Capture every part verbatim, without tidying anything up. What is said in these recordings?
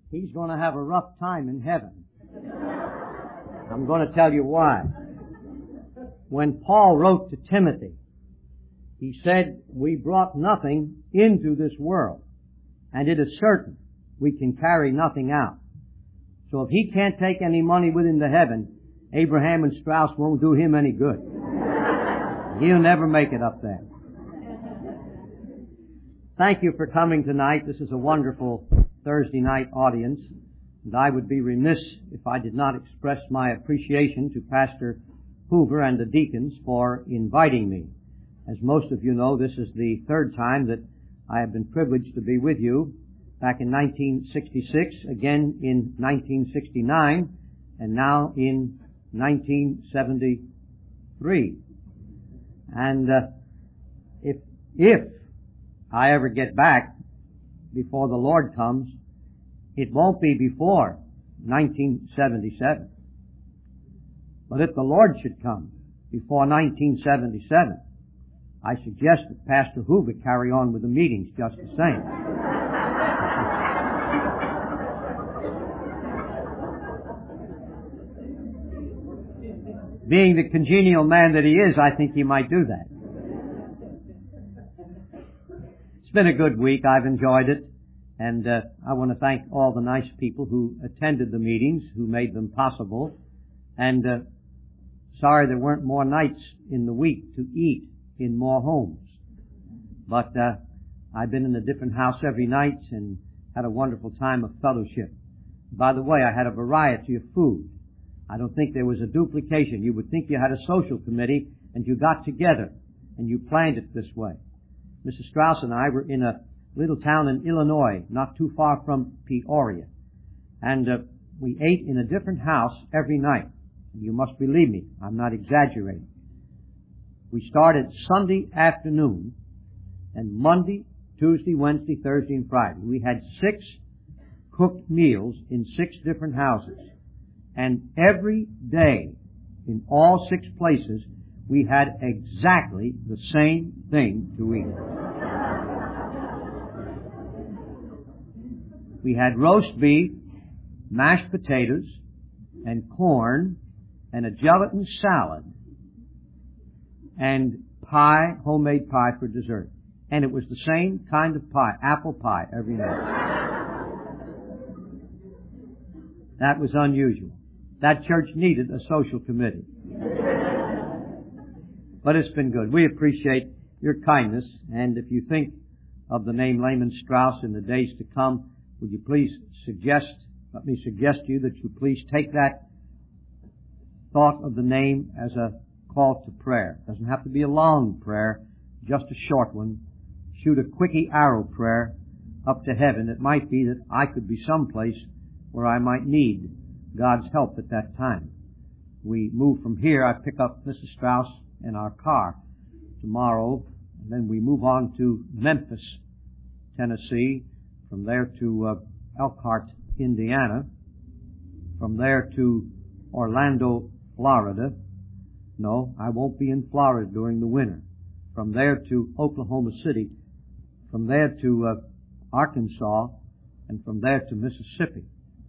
he's going to have a rough time in heaven. I'm going to tell you why. When Paul wrote to Timothy, he said, we brought nothing into this world, and it is certain we can carry nothing out. So if he can't take any money with him to heaven, Abraham and Strauss won't do him any good. He'll never make it up there. Thank you for coming tonight. This is a wonderful Thursday night audience, and I would be remiss if I did not express my appreciation to Pastor Hoover and the deacons for inviting me. As most of you know, this is the third time that I have been privileged to be with you. Back in nineteen sixty-six, again in nineteen sixty-nine, and now in nineteen seventy-three. And uh, if if I ever get back before the Lord comes, it won't be before nineteen seventy-seven. But if the Lord should come before nineteen seventy-seven, I suggest that Pastor Hoover carry on with the meetings just the same. Being the congenial man that he is, I think he might do that. It's been a good week. I've enjoyed it. And uh, I want to thank all the nice people who attended the meetings, who made them possible. And uh, sorry there weren't more nights in the week to eat in more homes. But uh, I've been in a different house every night and had a wonderful time of fellowship. By the way, I had a variety of food. I don't think there was a duplication. You would think you had a social committee and you got together and you planned it this way. Missus Strauss and I were in a little town in Illinois, not too far from Peoria. And uh, we ate in a different house every night. You must believe me, I'm not exaggerating. We started Sunday afternoon, and Monday, Tuesday, Wednesday, Thursday, and Friday. We had six cooked meals in six different houses. And every day, in all six places, we had exactly the same thing to eat. We had roast beef, mashed potatoes, and corn, and a gelatin salad, and pie, homemade pie for dessert. And it was the same kind of pie, apple pie, every night. That was unusual. That church needed a social committee. But it's been good. We appreciate your kindness, and if you think of the name Lehman Strauss in the days to come, would you please suggest, let me suggest to you that you please take that thought of the name as a call to prayer. It doesn't have to be a long prayer, just a short one. Shoot a quickie arrow prayer up to heaven. It might be that I could be someplace where I might need God's help at that time. We move from here. I pick up Missus Strauss in our car tomorrow, and then we move on to Memphis, Tennessee, from there to uh, Elkhart, Indiana, from there to Orlando, Florida. No, I won't be in Florida during the winter. From there to Oklahoma City, from there to uh, Arkansas, and from there to Mississippi.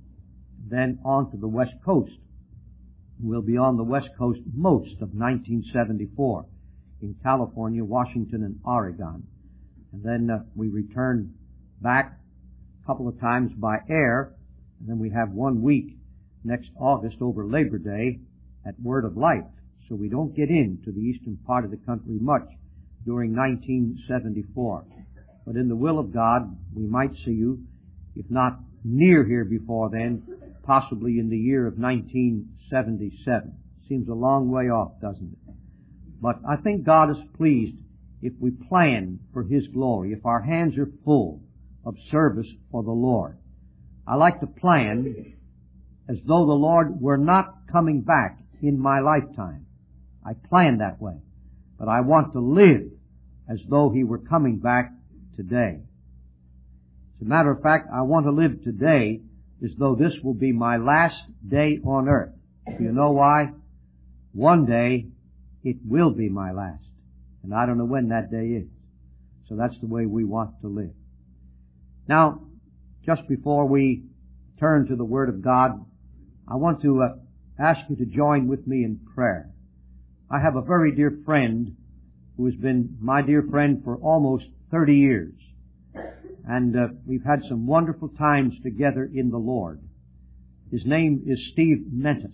Then on to the West Coast. We'll be on the West Coast most of nineteen seventy-four in California, Washington, and Oregon. And then uh, we return back a couple of times by air, and then we have one week next August over Labor Day at Word of Life. So we don't get into the eastern part of the country much during nineteen seventy-four. But in the will of God, we might see you, if not near here before then, possibly in the year of nineteen seventy-seven. Seems a long way off, doesn't it? But I think God is pleased if we plan for His glory, if our hands are full of service for the Lord. I like to plan as though the Lord were not coming back in my lifetime. I plan that way. But I want to live as though He were coming back today. As a matter of fact, I want to live today as though this will be my last day on earth. Do you know why? One day, it will be my last. And I don't know when that day is. So that's the way we want to live. Now, just before we turn to the Word of God, I want to uh, ask you to join with me in prayer. I have a very dear friend who has been my dear friend for almost thirty years. And uh, we've had some wonderful times together in the Lord. His name is Steve Mentis.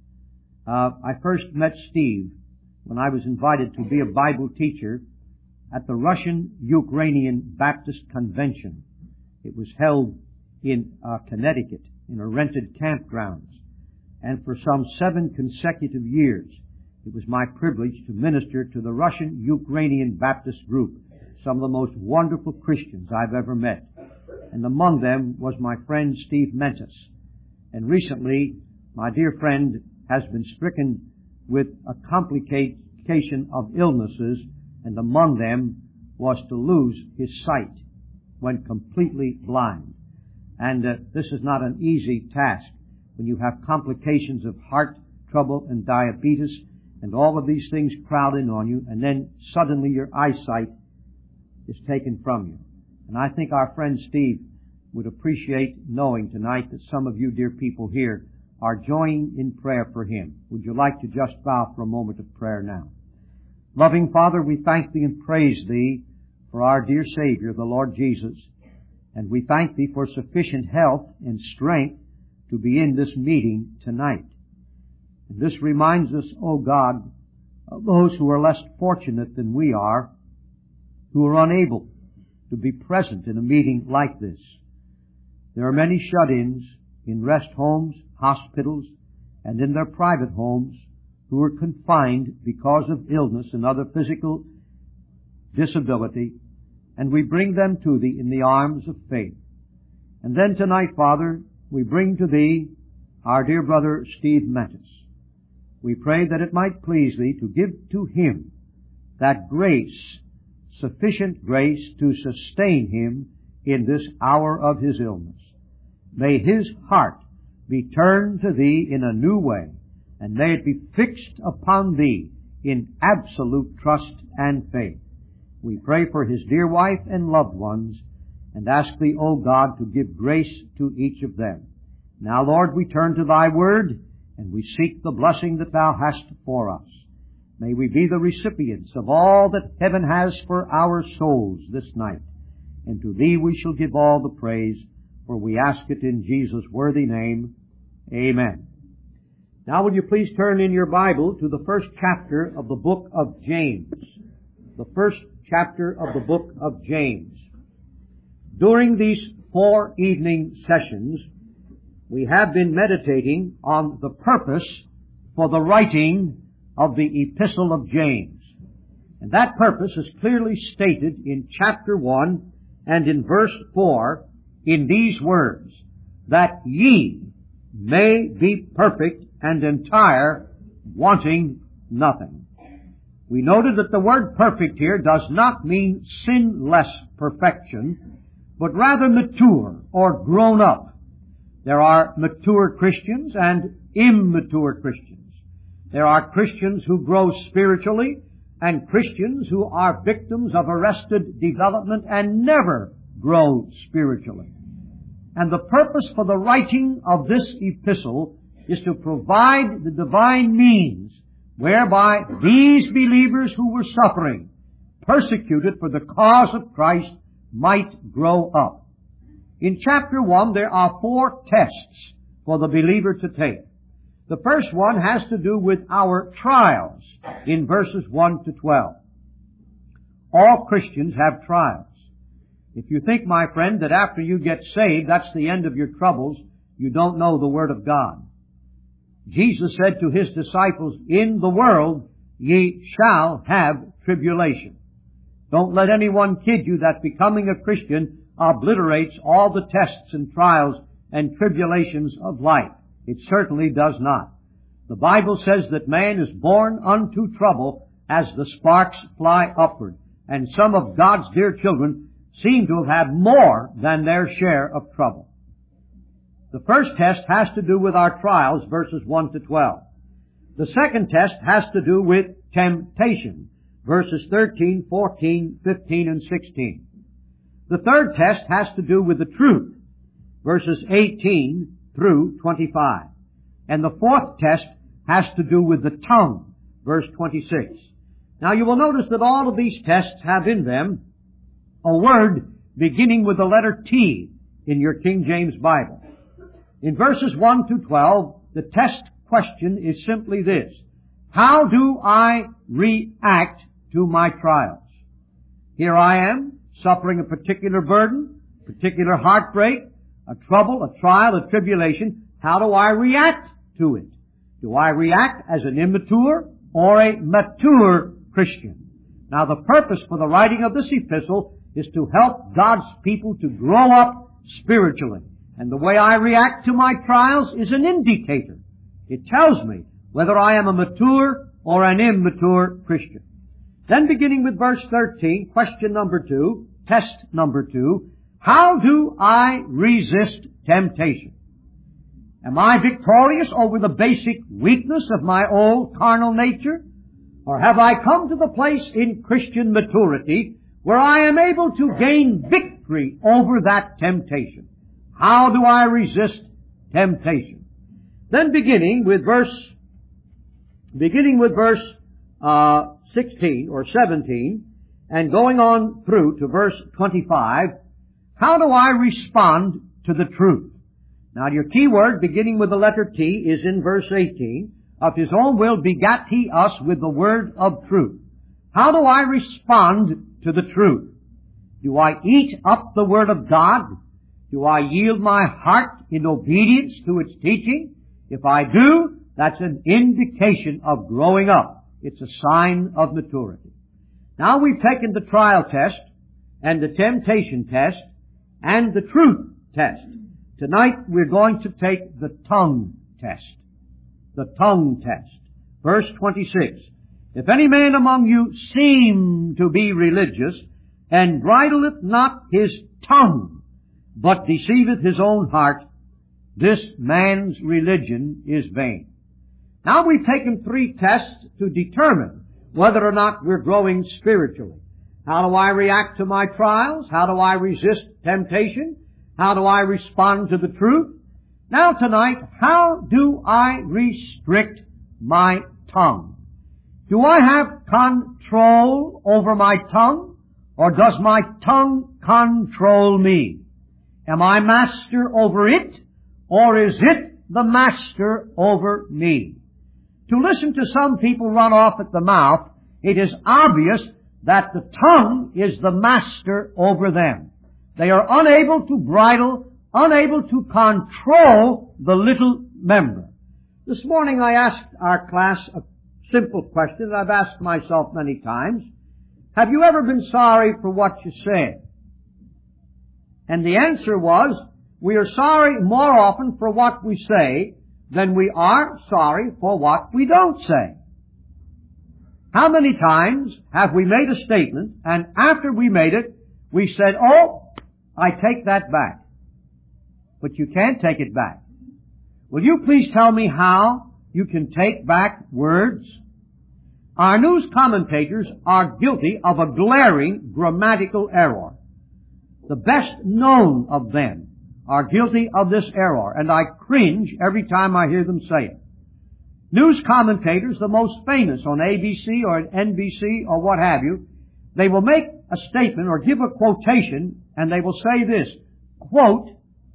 Uh, I first met Steve when I was invited to be a Bible teacher at the Russian-Ukrainian Baptist Convention. It was held in uh, Connecticut in a rented campgrounds. And for some seven consecutive years, it was my privilege to minister to the Russian-Ukrainian Baptist group, some of the most wonderful Christians I've ever met. And among them was my friend Steve Mentis. And recently, my dear friend has been stricken with a complication of illnesses, and among them was to lose his sight when completely blind. And uh, this is not an easy task when you have complications of heart trouble and diabetes and all of these things crowd in on you, and then suddenly your eyesight is taken from you. And I think our friend Steve would appreciate knowing tonight that some of you dear people here are joining in prayer for him. Would you like to just bow for a moment of prayer now? Loving Father, we thank Thee and praise Thee for our dear Savior, the Lord Jesus. And we thank Thee for sufficient health and strength to be in this meeting tonight. And this reminds us, O God, of those who are less fortunate than we are, who are unable to be present in a meeting like this. There are many shut-ins in rest homes, hospitals, and in their private homes who are confined because of illness and other physical disability, and we bring them to Thee in the arms of faith. And then tonight, Father, we bring to Thee our dear brother Steve Mentis. We pray that it might please Thee to give to him that grace, sufficient grace to sustain him in this hour of his illness. May his heart be turned to Thee in a new way, and may it be fixed upon Thee in absolute trust and faith. We pray for his dear wife and loved ones, and ask Thee, O God, to give grace to each of them. Now, Lord, we turn to Thy Word, and we seek the blessing that Thou hast for us. May we be the recipients of all that heaven has for our souls this night. And to Thee we shall give all the praise, for we ask it in Jesus' worthy name. Amen. Now will you please turn in your Bible to the first chapter of the book of James. The first chapter of the book of James. During these four evening sessions, we have been meditating on the purpose for the writing of the Epistle of James. And that purpose is clearly stated in chapter one and in verse four in these words, that ye may be perfect and entire, wanting nothing. We noted that the word perfect here does not mean sinless perfection, but rather mature or grown up. There are mature Christians and immature Christians. There are Christians who grow spiritually and Christians who are victims of arrested development and never grow spiritually. And the purpose for the writing of this epistle is to provide the divine means whereby these believers who were suffering, persecuted for the cause of Christ, might grow up. In chapter one, there are four tests for the believer to take. The first one has to do with our trials in verses one to twelve. All Christians have trials. If you think, my friend, that after you get saved, that's the end of your troubles, you don't know the Word of God. Jesus said to His disciples, in the world ye shall have tribulation. Don't let anyone kid you that becoming a Christian obliterates all the tests and trials and tribulations of life. It certainly does not. The Bible says that man is born unto trouble as the sparks fly upward. And some of God's dear children seem to have had more than their share of trouble. The first test has to do with our trials, verses one to twelve. The second test has to do with temptation, verses thirteen, fourteen, fifteen, and sixteen. The third test has to do with the truth, verses eighteen through twenty-five. And the fourth test has to do with the tongue, verse twenty-six. Now you will notice that all of these tests have in them a word beginning with the letter T in your King James Bible. In verses one to twelve, the test question is simply this: how do I react to my trials? Here I am, suffering a particular burden, particular heartbreak, a trouble, a trial, a tribulation. How do I react to it? Do I react as an immature or a mature Christian? Now, the purpose for the writing of this epistle is to help God's people to grow up spiritually. And the way I react to my trials is an indicator. It tells me whether I am a mature or an immature Christian. Then beginning with verse thirteen, question number two, test number two, how do I resist temptation? Am I victorious over the basic weakness of my old carnal nature? Or have I come to the place in Christian maturity where I am able to gain victory over that temptation? How do I resist temptation? Then beginning with verse, beginning with verse uh, sixteen or seventeen, and going on through to verse twenty-five, how do I respond to the truth? Now your key word beginning with the letter T is in verse eighteen. Of His own will begat He us with the word of truth. How do I respond to the truth? Do I eat up the word of God? Do I yield my heart in obedience to its teaching? If I do, that's an indication of growing up. It's a sign of maturity. Now we've taken the trial test and the temptation test and the truth test. Tonight we're going to take the tongue test. The tongue test. Verse twenty-six. If any man among you seem to be religious, and bridleth not his tongue, but deceiveth his own heart, this man's religion is vain. Now we've taken three tests to determine whether or not we're growing spiritually. How do I react to my trials? How do I resist temptation? How do I respond to the truth? Now tonight, how do I restrict my tongue? Do I have control over my tongue, or does my tongue control me? Am I master over it, or is it the master over me? To listen to some people run off at the mouth, it is obvious that the tongue is the master over them. They are unable to bridle, unable to control the little member. This morning I asked our class a simple question that I've asked myself many times. Have you ever been sorry for what you said? And the answer was, we are sorry more often for what we say than we are sorry for what we don't say. How many times have we made a statement, and after we made it, we said, oh, I take that back. But you can't take it back. Will you please tell me how you can take back words? Our news commentators are guilty of a glaring grammatical error. The best known of them are guilty of this error, and I cringe every time I hear them say it. News commentators, the most famous on A B C or N B C or what have you, they will make a statement or give a quotation, and they will say this, quote,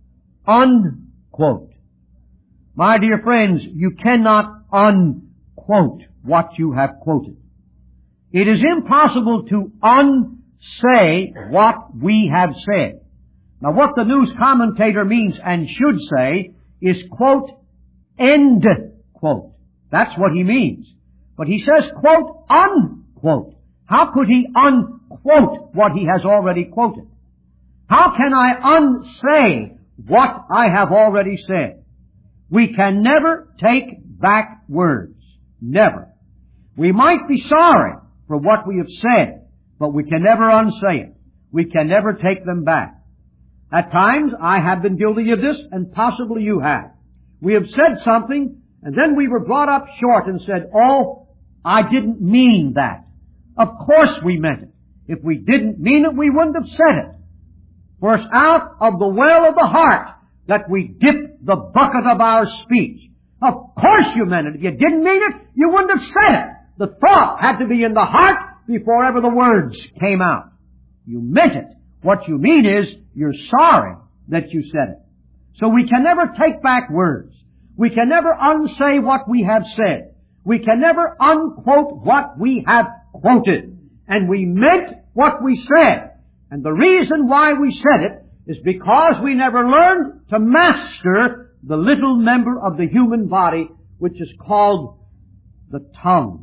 unquote. My dear friends, you cannot unquote what you have quoted. It is impossible to unsay what we have said. Now what the news commentator means and should say is quote, end quote. That's what he means. But he says quote, unquote. How could he unquote what he has already quoted? How can I unsay what I have already said? We can never take back words. Never. We might be sorry for what we have said, but we can never unsay it. We can never take them back. At times, I have been guilty of this, and possibly you have. We have said something, and then we were brought up short and said, oh, I didn't mean that. Of course we meant it. If we didn't mean it, we wouldn't have said it. For it's out of the well of the heart that we dip the bucket of our speech. Of course you meant it. If you didn't mean it, you wouldn't have said it. The thought had to be in the heart before ever the words came out. You meant it. What you mean is, you're sorry that you said it. So we can never take back words. We can never unsay what we have said. We can never unquote what we have quoted. And we meant what we said. And the reason why we said it is because we never learned to master the little member of the human body which is called the tongue.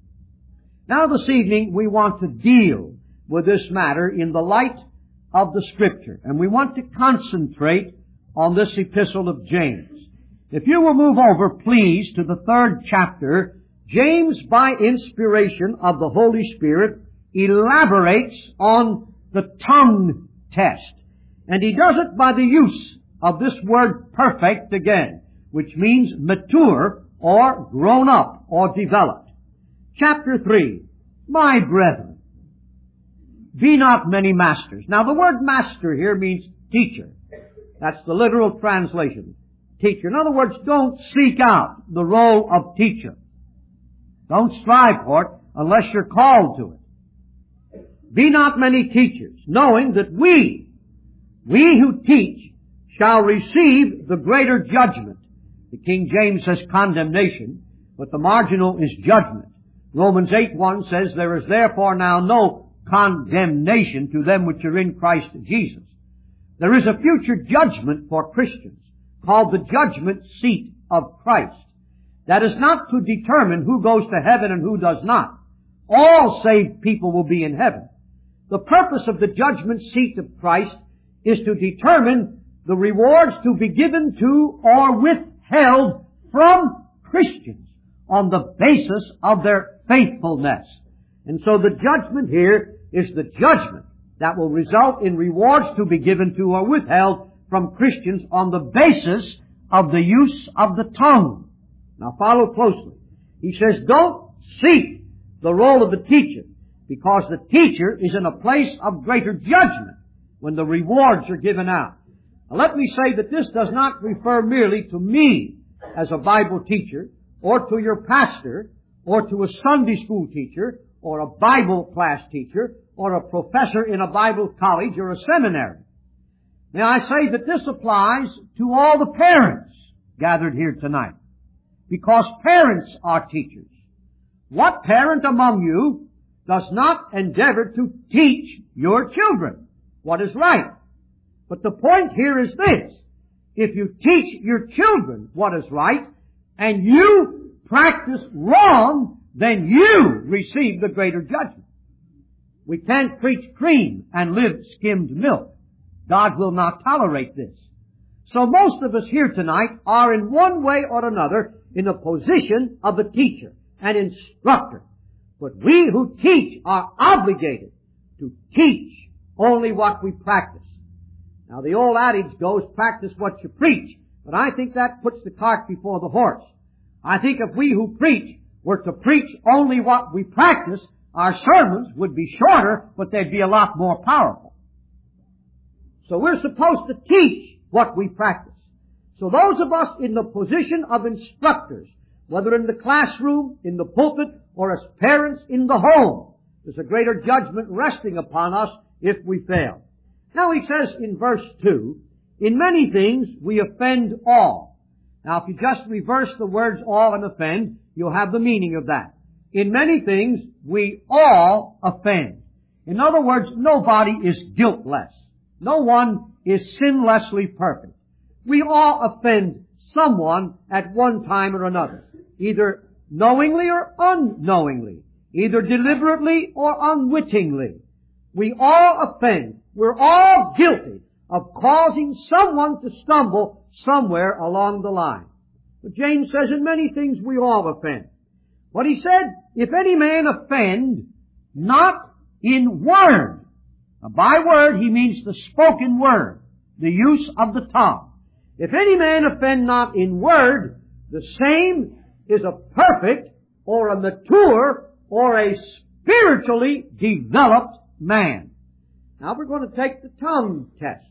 Now this evening we want to deal with this matter in the light of the Scripture. And we want to concentrate on this epistle of James. If you will move over, please, to the third chapter, James, by inspiration of the Holy Spirit, elaborates on the tongue test. And he does it by the use of this word perfect again, which means mature or grown up or developed. Chapter three, my brethren, be not many masters. Now the word master here means teacher. That's the literal translation. Teacher. In other words, don't seek out the role of teacher. Don't strive for it unless you're called to it. Be not many teachers, knowing that we, we who teach, shall receive the greater judgment. The King James says condemnation, but the marginal is judgment. Romans eight one says, there is therefore now no condemnation to them which are in Christ Jesus. There is a future judgment for Christians, called the judgment seat of Christ. That is not to determine who goes to heaven and who does not. All saved people will be in heaven. The purpose of the judgment seat of Christ is to determine the rewards to be given to or withheld from Christians on the basis of their faithfulness. And so the judgment here is the judgment that will result in rewards to be given to or withheld from Christians on the basis of the use of the tongue. Now follow closely. He says, don't seek the role of the teacher, because the teacher is in a place of greater judgment when the rewards are given out. Now let me say that this does not refer merely to me as a Bible teacher, or to your pastor, or to a Sunday school teacher, or a Bible class teacher, or a professor in a Bible college or a seminary. May I say that this applies to all the parents gathered here tonight, because parents are teachers. What parent among you does not endeavor to teach your children what is right? But the point here is this. If you teach your children what is right, and you practice wrong, then you receive the greater judgment. We can't preach cream and live skimmed milk. God will not tolerate this. So most of us here tonight are in one way or another in a position of a teacher, an instructor. But we who teach are obligated to teach only what we practice. Now the old adage goes, practice what you preach. But I think that puts the cart before the horse. I think if we who preach were to preach only what we practice, our sermons would be shorter, but they'd be a lot more powerful. So we're supposed to teach what we practice. So those of us in the position of instructors, whether in the classroom, in the pulpit, or as parents in the home, there's a greater judgment resting upon us if we fail. Now he says in verse two, in many things we offend all. Now if you just reverse the words all and offend, you'll have the meaning of that. In many things we all offend. In other words, nobody is guiltless. No one is sinlessly perfect. We all offend someone at one time or another, either knowingly or unknowingly, either deliberately or unwittingly. We all offend. We're all guilty of causing someone to stumble somewhere along the line. But James says in many things we all offend. But he said, if any man offend not in word. Now, by word he means the spoken word, the use of the tongue. If any man offend not in word, the same is a perfect or a mature or a spiritually developed man. Now we're going to take the tongue test.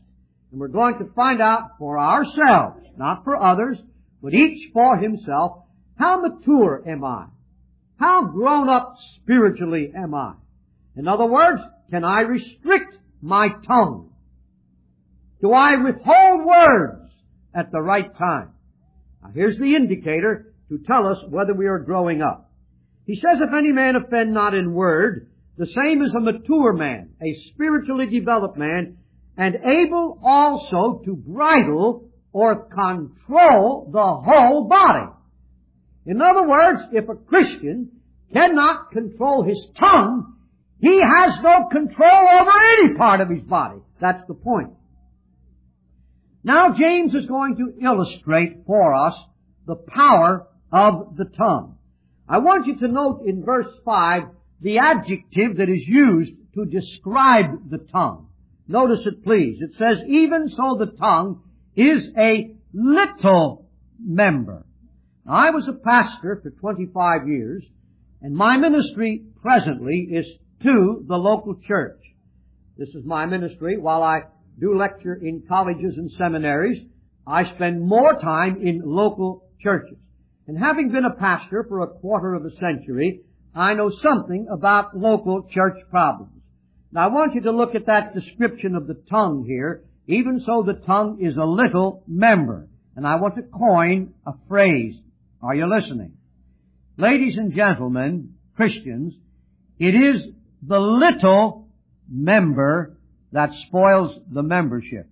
And we're going to find out for ourselves, not for others, but each for himself, how mature am I? How grown up spiritually am I? In other words, can I restrict my tongue? Do I withhold words at the right time? Now here's the indicator to tell us whether we are growing up. He says, if any man offend not in word, the same is a mature man, a spiritually developed man, and able also to bridle or control the whole body. In other words, if a Christian cannot control his tongue, he has no control over any part of his body. That's the point. Now James is going to illustrate for us the power of the tongue. I want you to note in verse five the adjective that is used to describe the tongue. Notice it, please. It says, even so the tongue is a little member. Now, I was a pastor for twenty-five years, and my ministry presently is to the local church. This is my ministry. While I do lecture in colleges and seminaries, I spend more time in local churches. And having been a pastor for a quarter of a century, I know something about local church problems. Now I want you to look at that description of the tongue here. Even so the tongue is a little member. And I want to coin a phrase. Are you listening? Ladies and gentlemen, Christians, it is the little member that spoils the membership.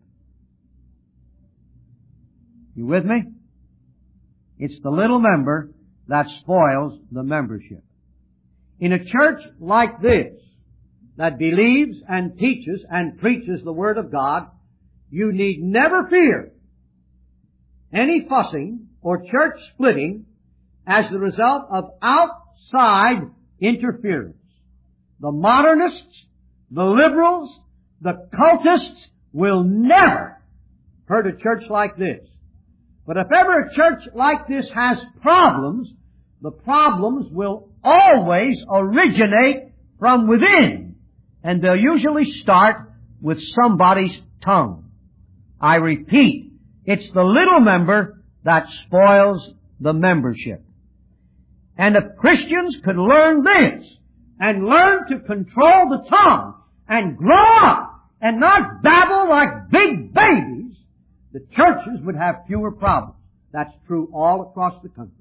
You with me? It's the little member that spoils the membership. In a church like this, that believes and teaches and preaches the Word of God, you need never fear any fussing or church splitting as the result of outside interference. The modernists, the liberals, the cultists will never hurt a church like this. But if ever a church like this has problems, the problems will always originate from within. And they'll usually start with somebody's tongue. I repeat, it's the little member that spoils the membership. And if Christians could learn this, and learn to control the tongue, and grow up, and not babble like big babies, the churches would have fewer problems. That's true all across the country.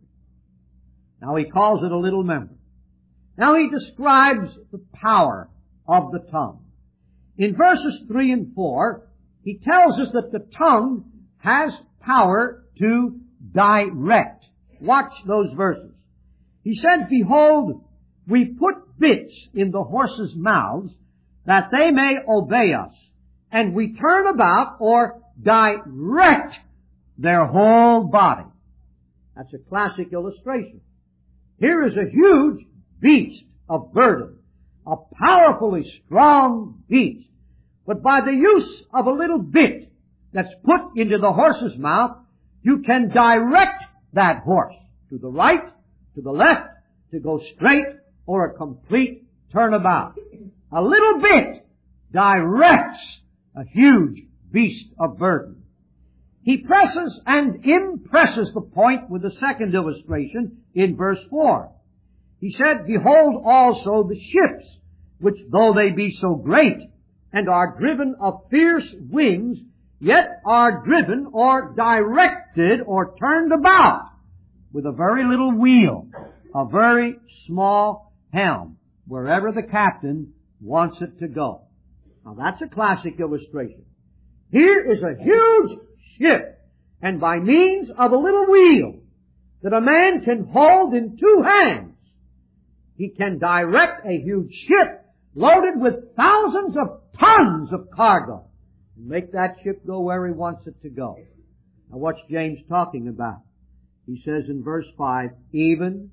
Now he calls it a little member. Now he describes the power of the tongue. In verses three and four, he tells us that the tongue has power to direct. Watch those verses. He said, behold, we put bits in the horses' mouths that they may obey us, and we turn about or direct their whole body. That's a classic illustration. Here is a huge beast of burden, a powerfully strong beast. But by the use of a little bit that's put into the horse's mouth, you can direct that horse to the right, to the left, to go straight, or a complete turnabout. A little bit directs a huge beast of burden. He presses and impresses the point with the second illustration in verse four. He said, behold also the ships, which though they be so great, and are driven of fierce wings, yet are driven or directed or turned about with a very little wheel, a very small helm, wherever the captain wants it to go. Now that's a classic illustration. Here is a huge ship, and by means of a little wheel that a man can hold in two hands, he can direct a huge ship loaded with thousands of tons of cargo and make that ship go where he wants it to go. Now what's James talking about? He says in verse five, even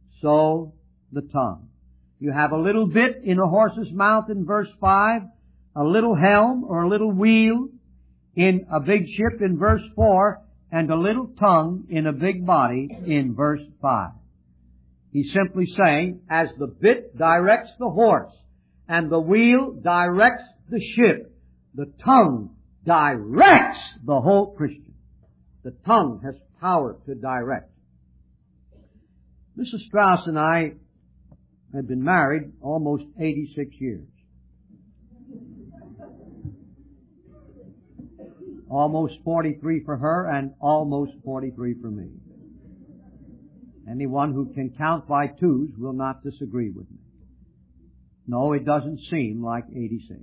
so the tongue. You have a little bit in a horse's mouth in verse five, a little helm or a little wheel in a big ship in verse four, and a little tongue in a big body in verse five. He's simply saying, as the bit directs the horse and the wheel directs the ship, the tongue directs the whole Christian. The tongue has power to direct. Missus Strauss and I have been married almost eighty-six years. Almost forty-three for her and almost forty-three for me. Anyone who can count by twos will not disagree with me. No, it doesn't seem like eighty-six.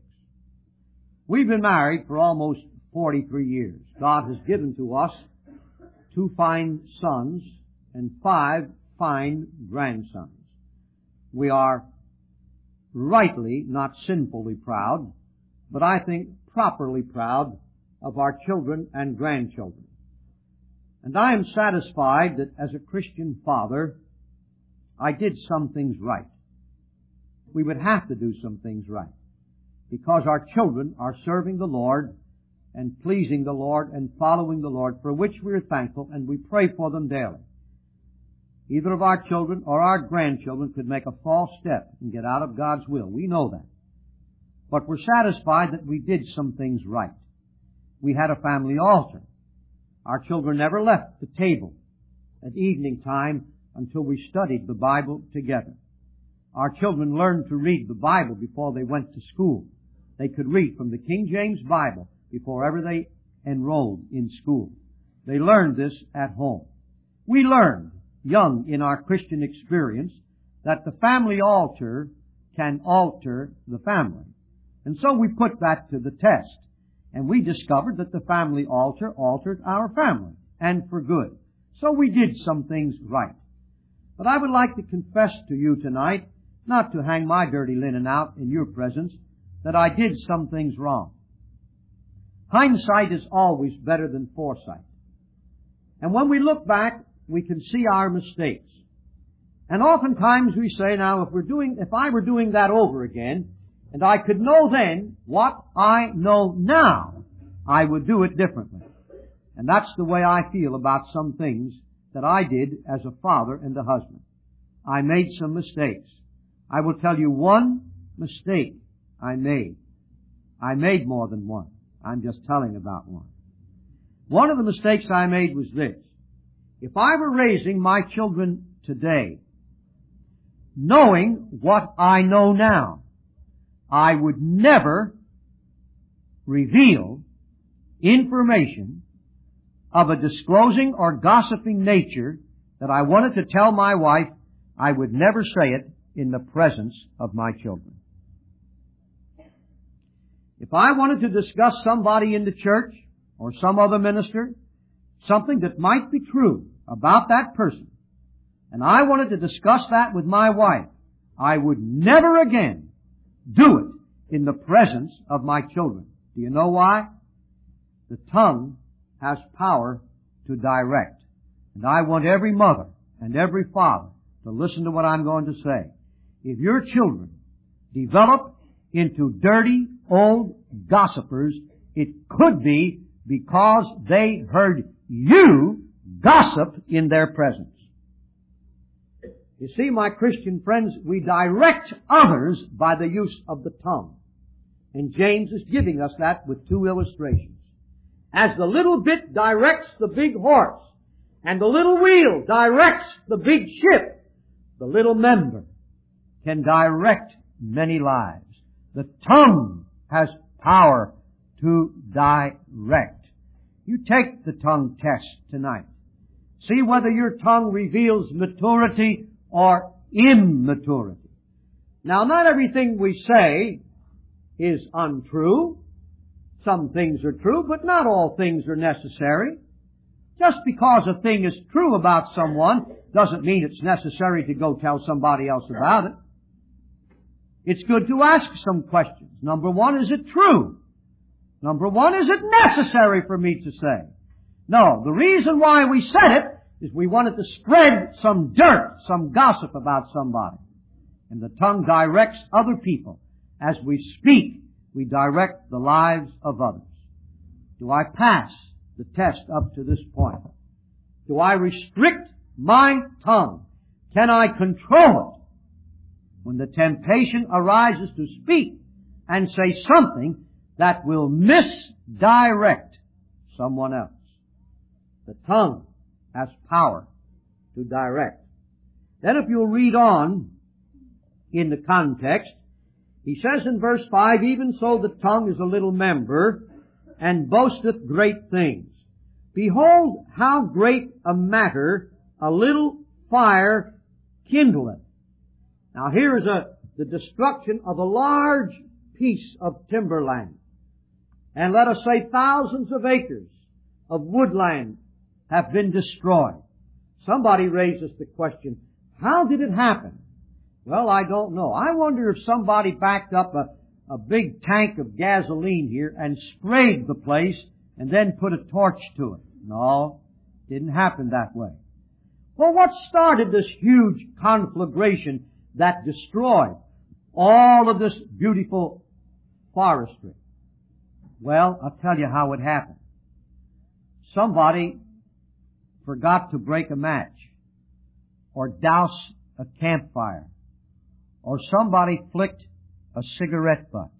We've been married for almost forty-three years. God has given to us two fine sons and five fine grandsons. We are rightly, not sinfully proud, but I think properly proud of our children and grandchildren. And I am satisfied that as a Christian father, I did some things right. We would have to do some things right, because our children are serving the Lord and pleasing the Lord and following the Lord, for which we are thankful, and we pray for them daily. Either of our children or our grandchildren could make a false step and get out of God's will. We know that. But we're satisfied that we did some things right. We had a family altar. Our children never left the table at evening time until we studied the Bible together. Our children learned to read the Bible before they went to school. They could read from the King James Bible before ever they enrolled in school. They learned this at home. We learned, young in our Christian experience, that the family altar can alter the family. And so we put that to the test. And we discovered that the family altar altered our family, and for good. So we did some things right. But I would like to confess to you tonight, not to hang my dirty linen out in your presence, that I did some things wrong. Hindsight is always better than foresight. And when we look back, we can see our mistakes. And oftentimes we say, now, if we're doing, if I were doing that over again, and I could know then what I know now, I would do it differently. And that's the way I feel about some things that I did as a father and a husband. I made some mistakes. I will tell you one mistake I made. I made more than one. I'm just telling about one. One of the mistakes I made was this. If I were raising my children today, knowing what I know now, I would never reveal information of a disclosing or gossiping nature that I wanted to tell my wife. I would never say it in the presence of my children. If I wanted to discuss somebody in the church or some other minister, something that might be true about that person, and I wanted to discuss that with my wife, I would never again do it in the presence of my children. Do you know why? The tongue has power to direct. And I want every mother and every father to listen to what I'm going to say. If your children develop into dirty old gossipers, it could be because they heard you gossip in their presence. You see, my Christian friends, we direct others by the use of the tongue. And James is giving us that with two illustrations. As the little bit directs the big horse, and the little wheel directs the big ship, the little member can direct many lives. The tongue has power to direct. You take the tongue test tonight. See whether your tongue reveals maturity or immaturity. Now, not everything we say is untrue. Some things are true, but not all things are necessary. Just because a thing is true about someone doesn't mean it's necessary to go tell somebody else about it. It's good to ask some questions. Number one, is it true? Number one, is it necessary for me to say? No, the reason why we said it is we wanted to spread some dirt, some gossip about somebody. And the tongue directs other people. As we speak, we direct the lives of others. Do I pass the test up to this point? Do I restrict my tongue? Can I control it? When the temptation arises to speak and say something that will misdirect someone else. The tongue has power to direct. Then if you'll read on in the context, he says in verse five, even so the tongue is a little member, and boasteth great things. Behold, how great a matter a little fire kindleth. Now here is a, the destruction of a large piece of timberland. And let us say thousands of acres of woodland have been destroyed. Somebody raises the question, how did it happen? Well, I don't know. I wonder if somebody backed up a, a big tank of gasoline here and sprayed the place and then put a torch to it. No, didn't happen that way. Well, what started this huge conflagration that destroyed all of this beautiful forestry? Well, I'll tell you how it happened. Somebody forgot to break a match or douse a campfire, or somebody flicked a cigarette butt.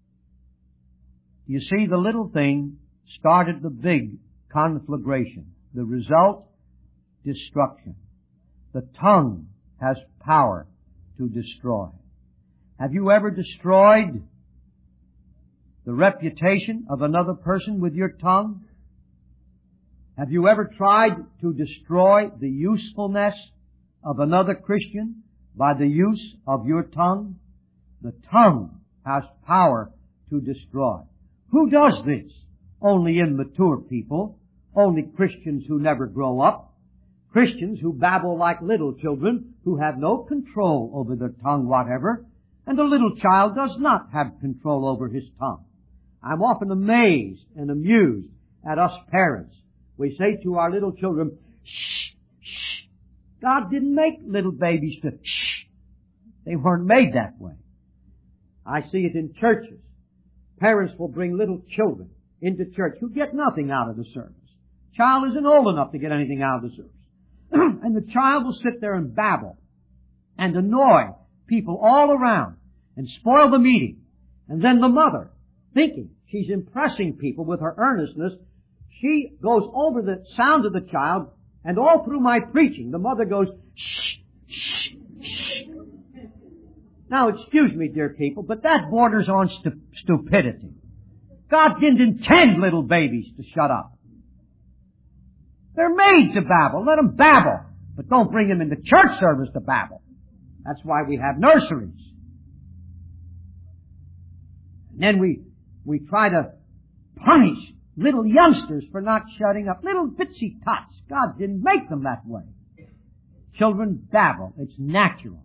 You see, the little thing started the big conflagration. The result, destruction. The tongue has power to destroy. Have you ever destroyed the reputation of another person with your tongue? Have you ever tried to destroy the usefulness of another Christian by the use of your tongue? The tongue has power to destroy. Who does this? Only immature people. Only Christians who never grow up. Christians who babble like little children, who have no control over their tongue whatever. And a little child does not have control over his tongue. I'm often amazed and amused at us parents. We say to our little children, shh, shh. God didn't make little babies to shh. They weren't made that way. I see it in churches. Parents will bring little children into church who get nothing out of the service. Child isn't old enough to get anything out of the service. And the child will sit there and babble and annoy people all around and spoil the meeting. And then the mother, thinking she's impressing people with her earnestness, she goes over the sound of the child, and all through my preaching, the mother goes, shh, shh, shh. Now, excuse me, dear people, but that borders on stu- stupidity. God didn't intend little babies to shut up. They're made to babble. Let them babble. But don't bring them into church service to babble. That's why we have nurseries. And then we, we try to punish little youngsters for not shutting up. Little bitsy tots. God didn't make them that way. Children babble. It's natural.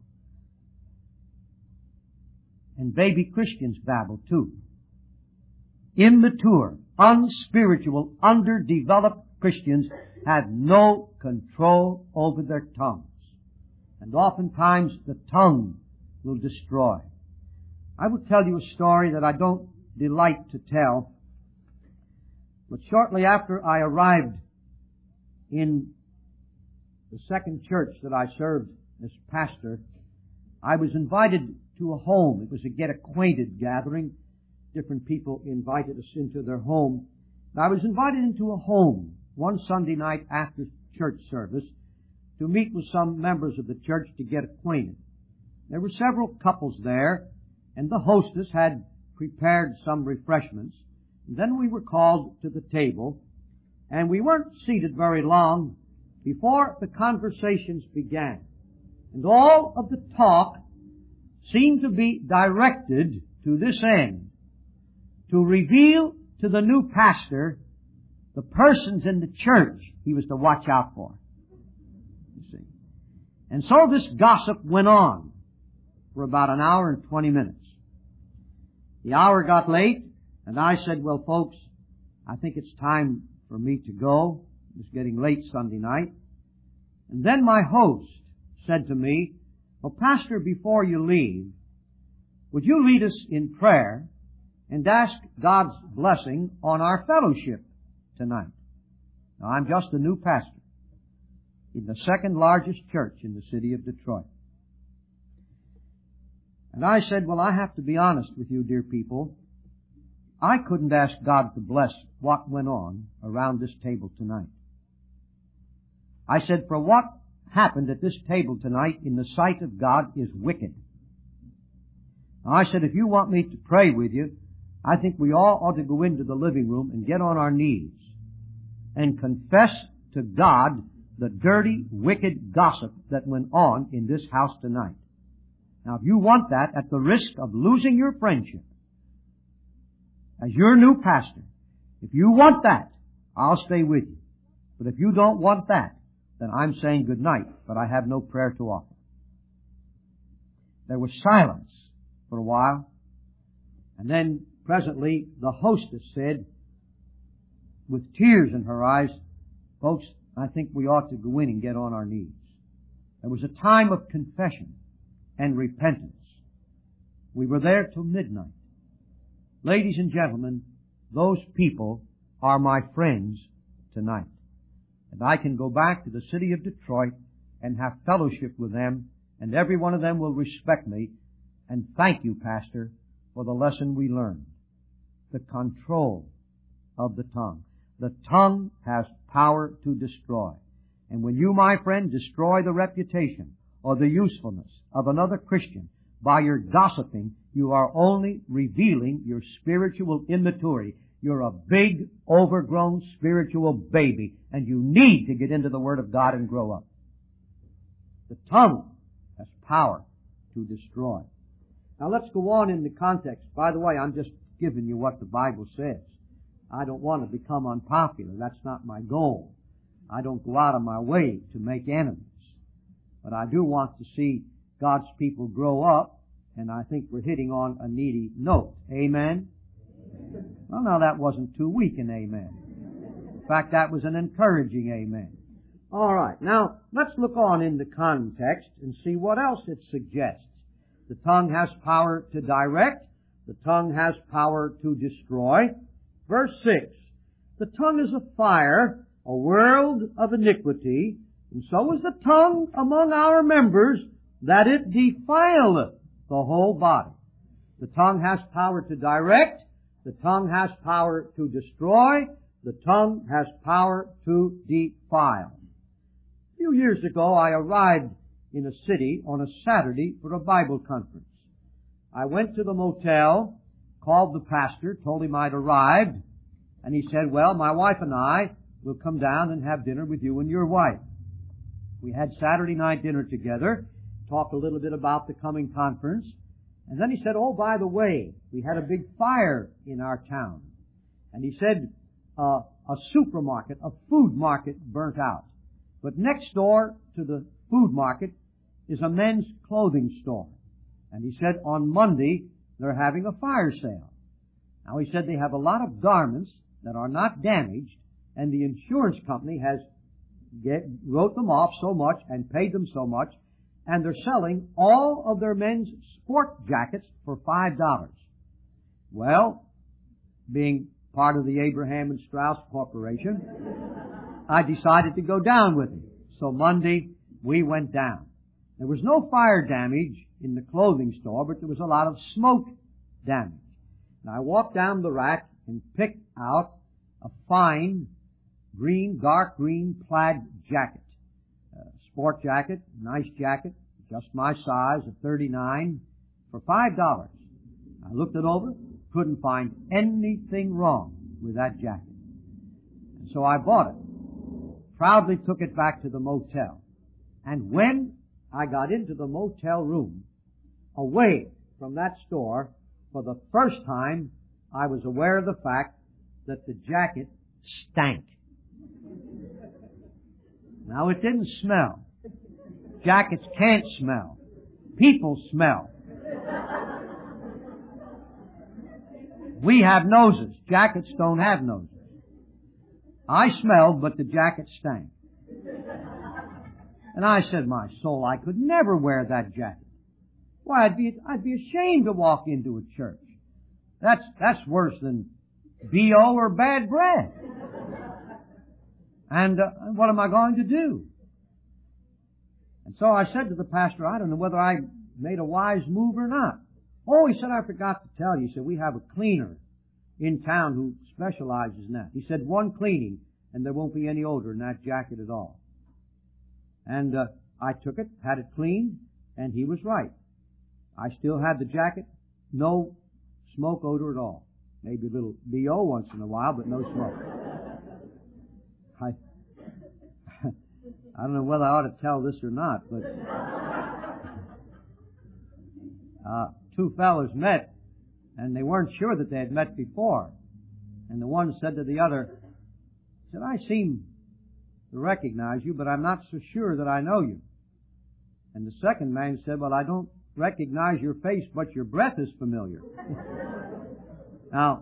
And baby Christians babble too. Immature, unspiritual, underdeveloped Christians have no control over their tongues. And oftentimes the tongue will destroy. I will tell you a story that I don't delight to tell. But shortly after I arrived in the second church that I served as pastor, I was invited to a home. It was a get acquainted gathering. Different people invited us into their home. And I was invited into a home one Sunday night after church service to meet with some members of the church to get acquainted. There were several couples there, and the hostess had prepared some refreshments. And then we were called to the table, and we weren't seated very long before the conversations began. And all of the talk seemed to be directed to this end, to reveal to the new pastor the persons in the church he was to watch out for. You see. And so this gossip went on for about an hour and twenty minutes. The hour got late, and I said, well, folks, I think it's time for me to go. It was getting late Sunday night. And then my host said to me, well, Pastor, before you leave, would you lead us in prayer and ask God's blessing on our fellowship tonight? Now, I'm just a new pastor in the second largest church in the city of Detroit. And I said, well, I have to be honest with you, dear people. I couldn't ask God to bless what went on around this table tonight. I said, for what happened at this table tonight in the sight of God is wicked. Now, I said, if you want me to pray with you, I think we all ought to go into the living room and get on our knees and confess to God the dirty, wicked gossip that went on in this house tonight. Now, if you want that, at the risk of losing your friendship, as your new pastor, if you want that, I'll stay with you. But if you don't want that, then I'm saying good night, but I have no prayer to offer. There was silence for a while, and then presently the hostess said, with tears in her eyes, folks, I think we ought to go in and get on our knees. There was a time of confession and repentance. We were there till midnight. Ladies and gentlemen, those people are my friends tonight. And I can go back to the city of Detroit and have fellowship with them, and every one of them will respect me. And thank you, Pastor, for the lesson we learned. The control of the tongue. The tongue has power to destroy. And when you, my friend, destroy the reputation or the usefulness of another Christian by your gossiping, you are only revealing your spiritual immaturity. You're a big, overgrown spiritual baby, and you need to get into the Word of God and grow up. The tongue has power to destroy. Now let's go on in the context. By the way, I'm just giving you what the Bible says. I don't want to become unpopular. That's not my goal. I don't go out of my way to make enemies. But I do want to see God's people grow up, and I think we're hitting on a needy note. Amen? Amen. Well, now that wasn't too weak an amen. In fact, that was an encouraging amen. All right. Now, let's look on in the context and see what else it suggests. The tongue has power to direct. The tongue has power to destroy. Verse six, the tongue is a fire, a world of iniquity, and so is the tongue among our members, that it defileth the whole body. The tongue has power to direct. The tongue has power to destroy. The tongue has power to defile. A few years ago, I arrived in a city on a Saturday for a Bible conference. I went to the motel, called the pastor, told him I'd arrived, and he said, well, my wife and I will come down and have dinner with you and your wife. We had Saturday night dinner together, talked a little bit about the coming conference, and then he said, oh, by the way, we had a big fire in our town. And he said, uh, a supermarket, a food market burnt out. But next door to the food market is a men's clothing store. And he said, on Monday, they're having a fire sale. Now, he said they have a lot of garments that are not damaged, and the insurance company has get, wrote them off so much and paid them so much, and they're selling all of their men's sport jackets for five dollars. Well, being part of the Abraham and Strauss Corporation, I decided to go down with him. So Monday, we went down. There was no fire damage in the clothing store, but there was a lot of smoke damage. And I walked down the rack and picked out a fine green, dark green plaid jacket. A sport jacket, nice jacket, just my size, a thirty-nine, for five dollars. I looked it over, couldn't find anything wrong with that jacket. And so I bought it. Proudly took it back to the motel. And when I got into the motel room, away from that store, for the first time, I was aware of the fact that the jacket stank. Now, it didn't smell. Jackets can't smell. People smell. We have noses. Jackets don't have noses. I smelled, but the jacket stank. And I said, my soul, I could never wear that jacket. Why, I'd be, I'd be ashamed to walk into a church. That's, that's worse than B O or bad bread. And uh, what am I going to do? And so I said to the pastor, I don't know whether I made a wise move or not. Oh, he said, I forgot to tell you. He said, we have a cleaner in town who specializes in that. He said one cleaning and there won't be any odor in that jacket at all. And uh, I took it, had it cleaned, and he was right. I still had the jacket, no smoke odor at all. Maybe a little B O once in a while, but no smoke. I I don't know whether I ought to tell this or not, but uh, two fellows met, and they weren't sure that they had met before. And the one said to the other, said, I seem to recognize you, but I'm not so sure that I know you. And the second man said, well, I don't recognize your face, but your breath is familiar. Now,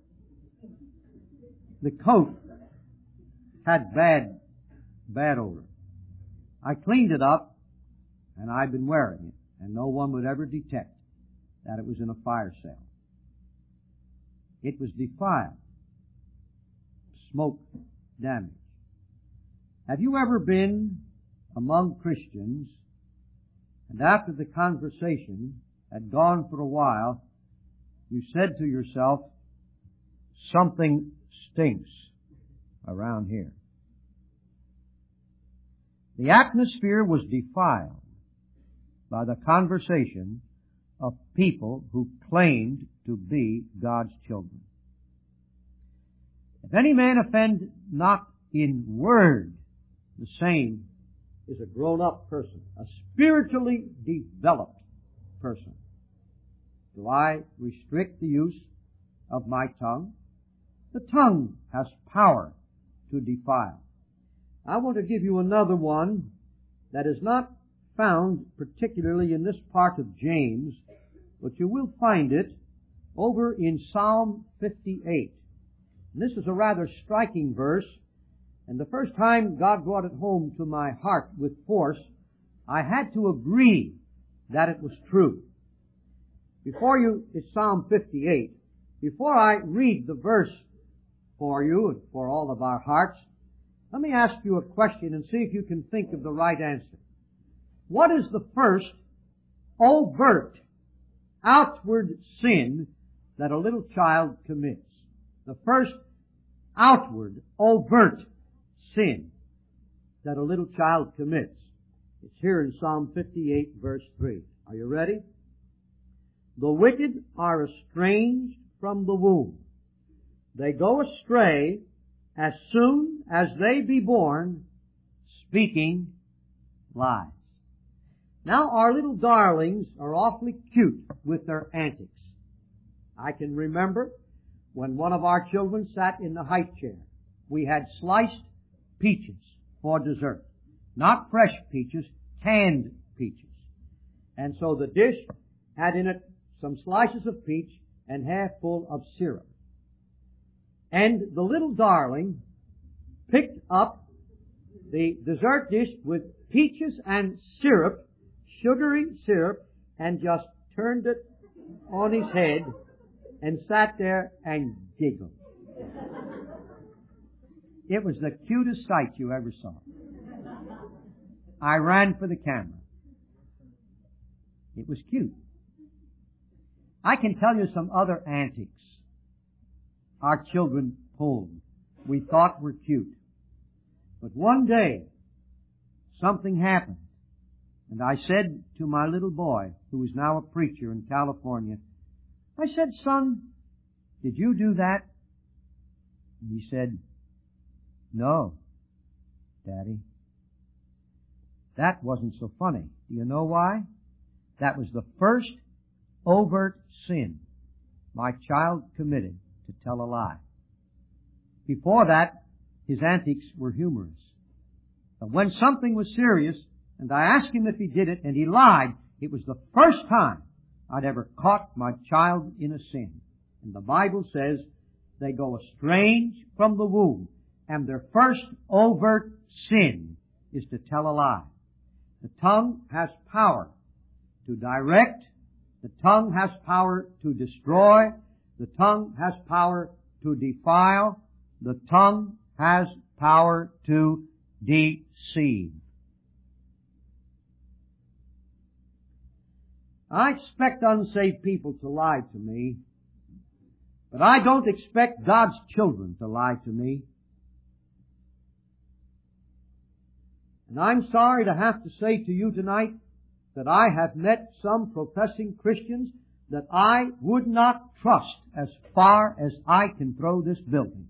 the coat had bad, bad odor. I cleaned it up, and I've been wearing it, and no one would ever detect that it was in a fire sale. It was defiled. Smoke damage. Have you ever been among Christians, and after the conversation had gone for a while, you said to yourself, something stinks around here? The atmosphere was defiled by the conversation of people who claimed to be God's children. If any man offend not in word, the same is a grown-up person, a spiritually developed person. Do I restrict the use of my tongue? The tongue has power to defile. I want to give you another one that is not found particularly in this part of James, but you will find it over in Psalm fifty-eight. And this is a rather striking verse, and the first time God brought it home to my heart with force, I had to agree that it was true. Before you, it's Psalm fifty-eight. Before I read the verse for you and for all of our hearts, let me ask you a question and see if you can think of the right answer. What is the first overt, outward sin that a little child commits? The first outward, overt sin that a little child commits. It's here in Psalm fifty-eight, verse three. Are you ready? The wicked are estranged from the womb. They go astray as soon as they be born, speaking lies. Now, our little darlings are awfully cute with their antics. I can remember when one of our children sat in the high chair. We had sliced peaches for dessert. Not fresh peaches, canned peaches. And so the dish had in it some slices of peach and half full of syrup. And the little darling picked up the dessert dish with peaches and syrup, sugary syrup, and just turned it on his head and sat there and giggled. It was the cutest sight you ever saw. I ran for the camera. It was cute. I can tell you some other antics our children pulled, we thought were cute. But one day, something happened. And I said to my little boy, who is now a preacher in California, I said, son, did you do that? And he said, no, Daddy. That wasn't so funny. Do you know why? That was the first overt sin my child committed, to tell a lie. Before that, his antics were humorous. But when something was serious, and I asked him if he did it, and he lied, it was the first time I'd ever caught my child in a sin. And the Bible says they go estranged from the womb, and their first overt sin is to tell a lie. The tongue has power to direct. The tongue has power to destroy. The tongue has power to defile. The tongue has power to deceive. I expect unsaved people to lie to me, But I don't expect God's children to lie to me. And I'm sorry to have to say to you tonight that I have met some professing Christians that I would not trust as far as I can throw this building.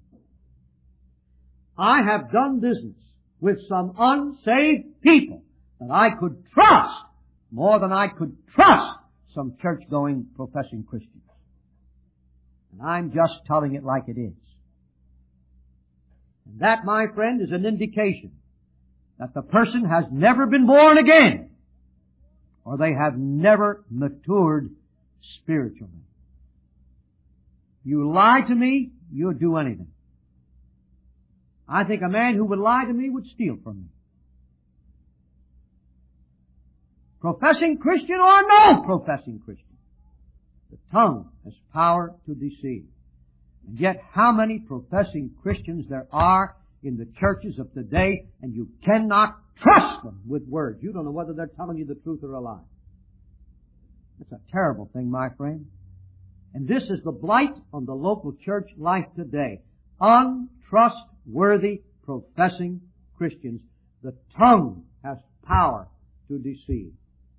I have done business with some unsaved people that I could trust more than I could trust some church-going professing Christians. And I'm just telling it like it is. And that, my friend, is an indication that the person has never been born again, or they have never matured spiritually. You lie to me, you'll do anything. I think a man who would lie to me would steal from me. Professing Christian or no professing Christian. The tongue has power to deceive. And yet how many professing Christians there are in the churches of today, and you cannot trust them with words. You don't know whether they're telling you the truth or a lie. That's a terrible thing, my friend. And this is the blight on the local church life today. Untrustworthy professing Christians. The tongue has power to deceive.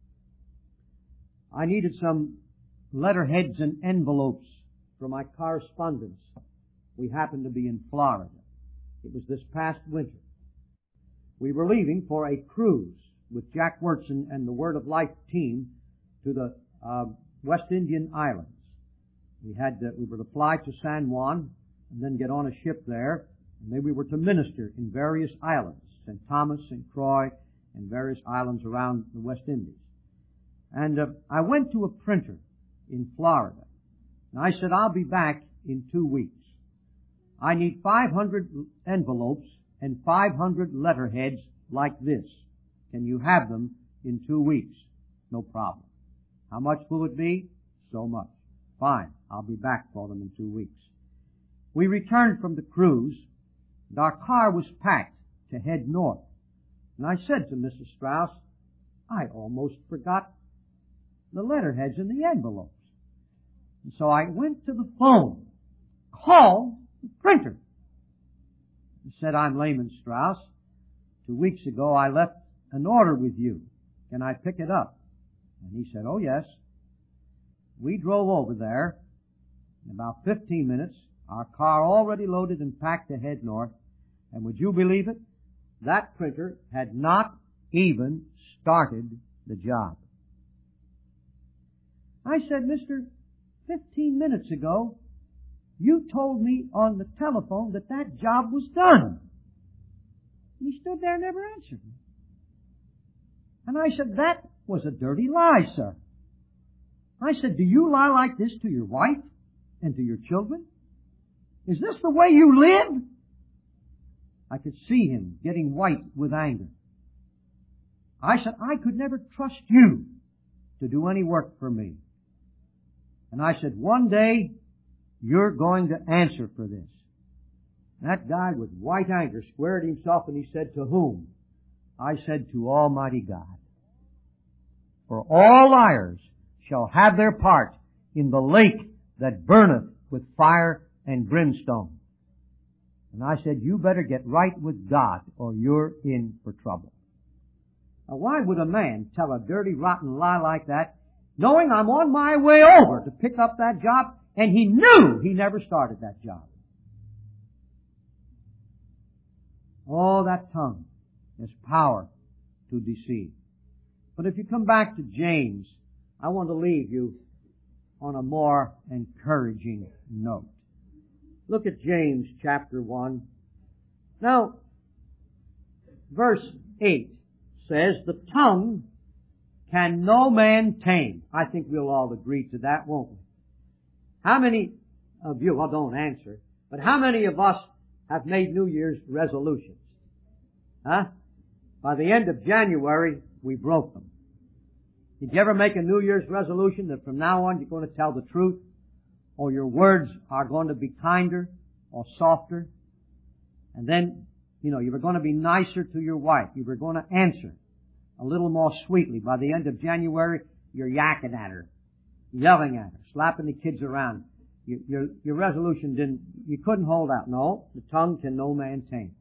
I needed some letterheads and envelopes for my correspondence. We happened to be in Florida. It was this past winter. We were leaving for a cruise with Jack Wurtson and the Word of Life team to the uh, West Indian Islands. We had to, we were to fly to San Juan and then get on a ship there, and then we were to minister in various islands, Saint Thomas, Saint Croix, and various islands around the West Indies. And uh, I went to a printer in Florida, and I said, I'll be back in two weeks. I need five hundred envelopes and five hundred letterheads like this. Can you have them in two weeks? No problem. How much will it be? So much. Fine. I'll be back for them in two weeks. We returned from the cruise, and our car was packed to head north. And I said to Missus Strauss, I almost forgot the letterheads and the envelopes. And so I went to the phone, called the printer. He said, I'm Lehman Strauss. Two weeks ago I left an order with you. Can I pick it up? And he said, oh yes. We drove over there. In about fifteen minutes, our car already loaded and packed to head north. And would you believe it? That printer had not even started the job. I said, Mister, fifteen minutes ago, you told me on the telephone that that job was done. And he stood there and never answered me. And I said, that was a dirty lie, sir. I said, do you lie like this to your wife and to your children? Is this the way you live? I could see him getting white with anger. I said, I could never trust you to do any work for me. And I said, one day, you're going to answer for this. That guy with white anger squared himself and he said, to whom? I said, to Almighty God. For all liars shall have their part in the lake that burneth with fire and brimstone. And I said, you better get right with God or you're in for trouble. Now why would a man tell a dirty, rotten lie like that, knowing I'm on my way over to pick up that job, and he knew he never started that job? Oh, that tongue has power to deceive. But if you come back to James, I want to leave you on a more encouraging note. Look at James chapter one. Now, verse eight says, the tongue can no man tame. I think we'll all agree to that, won't we? How many of you, well, don't answer, but how many of us have made New Year's resolutions? Huh? By the end of January, we broke them. Did you ever make a New Year's resolution that from now on you're going to tell the truth? Or your words are going to be kinder or softer? And then, you know, you were going to be nicer to your wife. You were going to answer a little more sweetly. By the end of January, you're yakking at her, yelling at her, slapping the kids around. Your, your, your resolution didn't, you couldn't hold out. No, the tongue can no man tame.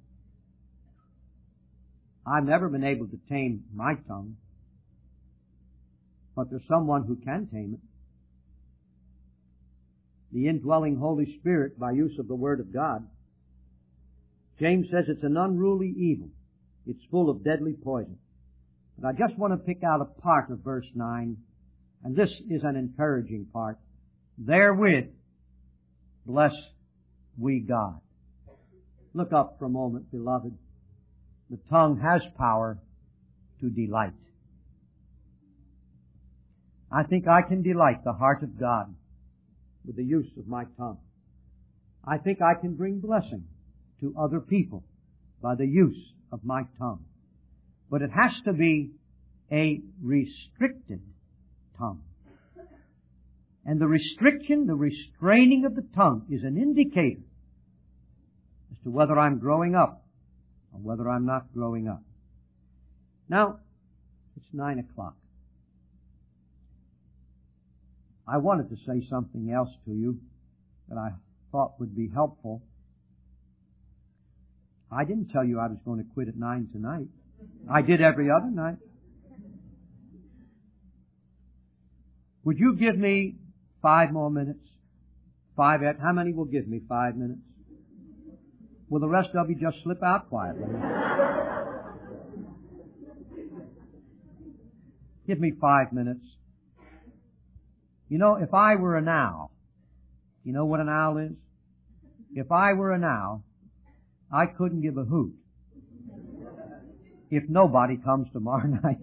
I've never been able to tame my tongue, but there's someone who can tame it. The indwelling Holy Spirit by use of the Word of God. James says it's an unruly evil. It's full of deadly poison. But I just want to pick out a part of verse nine, and this is an encouraging part. Therewith bless we God. Look up for a moment, beloved. The tongue has power to delight. I think I can delight the heart of God with the use of my tongue. I think I can bring blessing to other people by the use of my tongue. But it has to be a restricted tongue. And the restriction, the restraining of the tongue is an indicator as to whether I'm growing up or whether I'm not growing up. Now, it's nine o'clock. I wanted to say something else to you that I thought would be helpful. I didn't tell you I was going to quit at nine tonight. I did every other night. Would you give me five more minutes? Five, how many will give me five minutes? Will the rest of you just slip out quietly? Give me five minutes. You know, if I were an owl, you know what an owl is? If I were an owl, I couldn't give a hoot if nobody comes tomorrow night.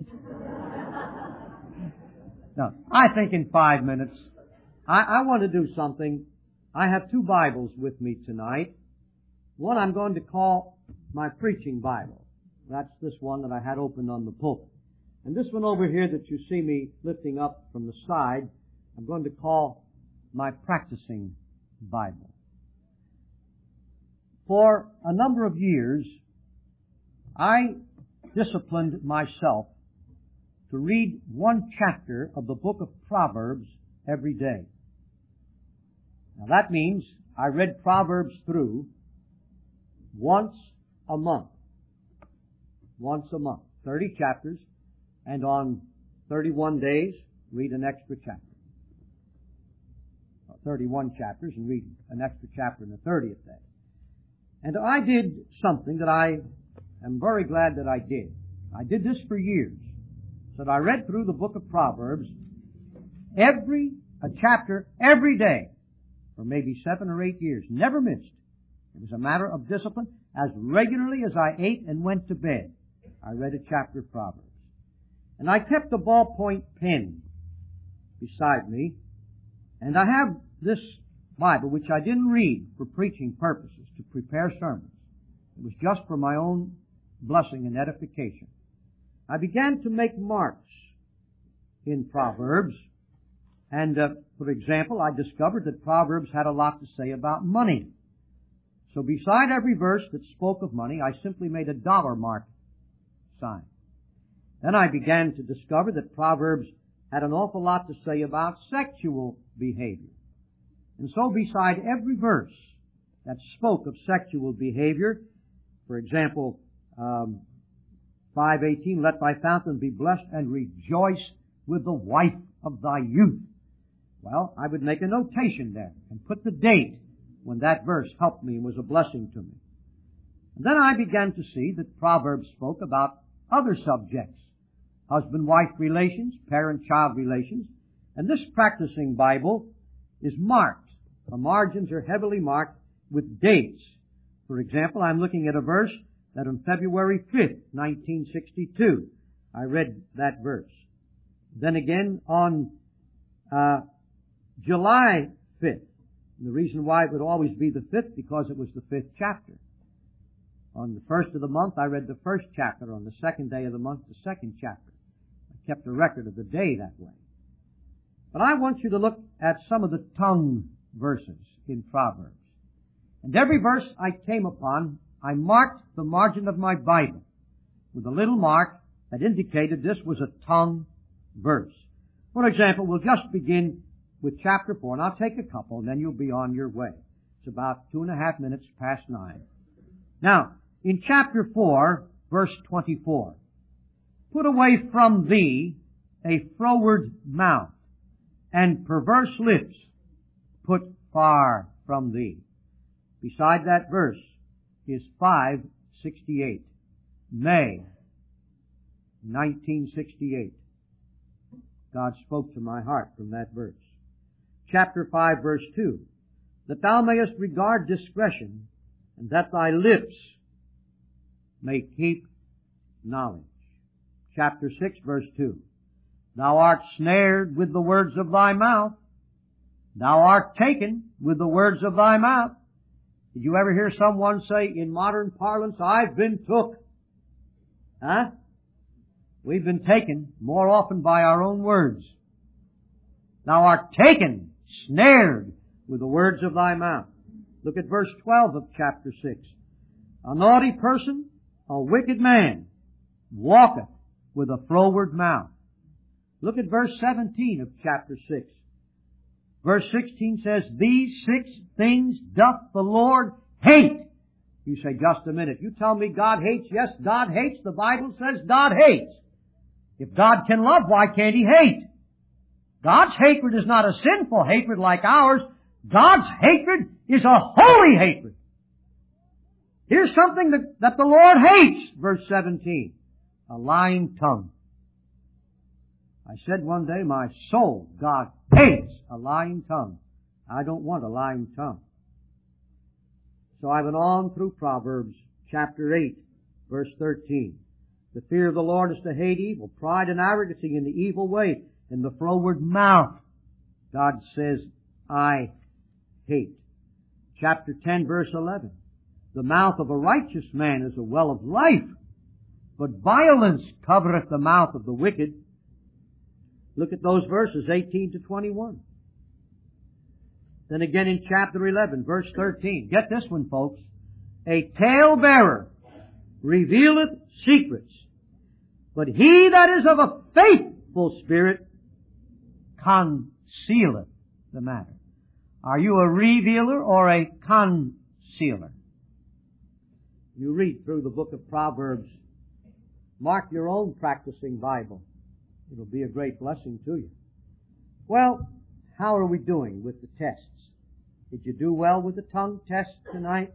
Now, I think in five minutes, I, I want to do something. I have two Bibles with me tonight. One I'm going to call my preaching Bible. That's this one that I had opened on the pulpit. And this one over here that you see me lifting up from the side, I'm going to call my practicing Bible. For a number of years, I disciplined myself to read one chapter of the book of Proverbs every day. Now that means I read Proverbs through once a month. Once a month. thirty chapters, and on thirty-one days, read an extra chapter. thirty-one chapters and read an extra chapter in the thirtieth day. And I did something that I am very glad that I did. I did this for years. So that I read through the book of Proverbs every, a chapter every day for maybe seven or eight years. Never missed. It was a matter of discipline. As regularly as I ate and went to bed, I read a chapter of Proverbs. And I kept a ballpoint pen beside me, and I have this Bible, which I didn't read for preaching purposes, to prepare sermons. It was just for my own blessing and edification. I began to make marks in Proverbs, and uh, for example, I discovered that Proverbs had a lot to say about money. So beside every verse that spoke of money, I simply made a dollar mark sign. Then I began to discover that Proverbs had an awful lot to say about sexual behavior. And so beside every verse that spoke of sexual behavior, for example, um, five eighteen, let thy fountain be blessed and rejoice with the wife of thy youth. Well, I would make a notation there and put the date when that verse helped me and was a blessing to me. And then I began to see that Proverbs spoke about other subjects, husband-wife relations, parent-child relations, and this practicing Bible is marked. The margins are heavily marked with dates. For example, I'm looking at a verse that on February fifth, nineteen sixty-two, I read that verse. Then again on uh July fifth. And the reason why it would always be the fifth, because it was the fifth chapter. On the first of the month, I read the first chapter. On the second day of the month, the second chapter. I kept a record of the day that way. But I want you to look at some of the tongue verses in Proverbs. And every verse I came upon, I marked the margin of my Bible with a little mark that indicated this was a tongue verse. For example, we'll just begin with chapter four, and I'll take a couple, and then you'll be on your way. It's about two and a half minutes past nine. Now, in chapter four, verse twenty-four, put away from thee a froward mouth, and perverse lips put far from thee. Beside that verse is five sixty-eight. May nineteen sixty-eight. God spoke to my heart from that verse. Chapter five, verse two. That thou mayest regard discretion, and that thy lips may keep knowledge. Chapter six, verse two. Thou art snared with the words of thy mouth. Thou art taken with the words of thy mouth. Did you ever hear someone say in modern parlance, I've been took? Huh? We've been taken more often by our own words. Thou art taken, snared with the words of thy mouth. Look at verse twelve of chapter six. A naughty person, a wicked man, walketh with a froward mouth. Look at verse seventeen of chapter six. Verse sixteen says, These six things doth the Lord hate. You say, just a minute. You tell me God hates? Yes, God hates. The Bible says God hates. If God can love, why can't He hate? God's hatred is not a sinful hatred like ours. God's hatred is a holy hatred. Here's something that, that the Lord hates. Verse seventeen. A lying tongue. I said one day, my soul, God hates a lying tongue. I don't want a lying tongue. So I went on through Proverbs chapter eight, verse thirteen. The fear of the Lord is to hate evil, pride and arrogancy in the evil way, and the froward mouth. God says, I hate. Chapter ten, verse eleven. The mouth of a righteous man is a well of life, but violence covereth the mouth of the wicked. Look at those verses, eighteen to twenty-one. Then again in chapter eleven, verse thirteen. Get this one, folks. A talebearer revealeth secrets, but he that is of a faithful spirit concealeth the matter. Are you a revealer or a concealer? You read through the book of Proverbs. Mark your own practicing Bible. It'll be a great blessing to you. Well, how are we doing with the tests? Did you do well with the tongue test tonight?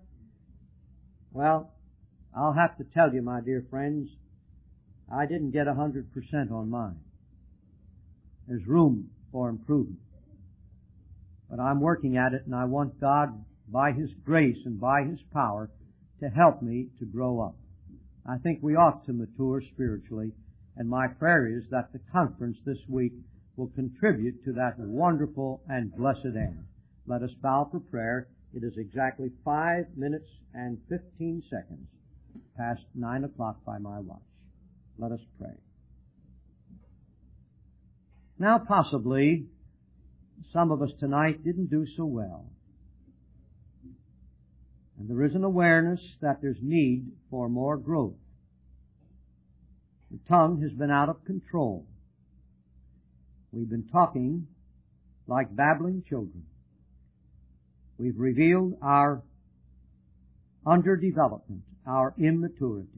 Well, I'll have to tell you, my dear friends, I didn't get a hundred percent on mine. There's room for improvement. But I'm working at it, and I want God, by His grace and by His power, to help me to grow up. I think we ought to mature spiritually, and my prayer is that the conference this week will contribute to that wonderful and blessed end. Let us bow for prayer. It is exactly five minutes and fifteen seconds past nine o'clock by my watch. Let us pray. Now, possibly, some of us tonight didn't do so well. And there is an awareness that there's need for more growth. The tongue has been out of control. We've been talking like babbling children. We've revealed our underdevelopment, our immaturity.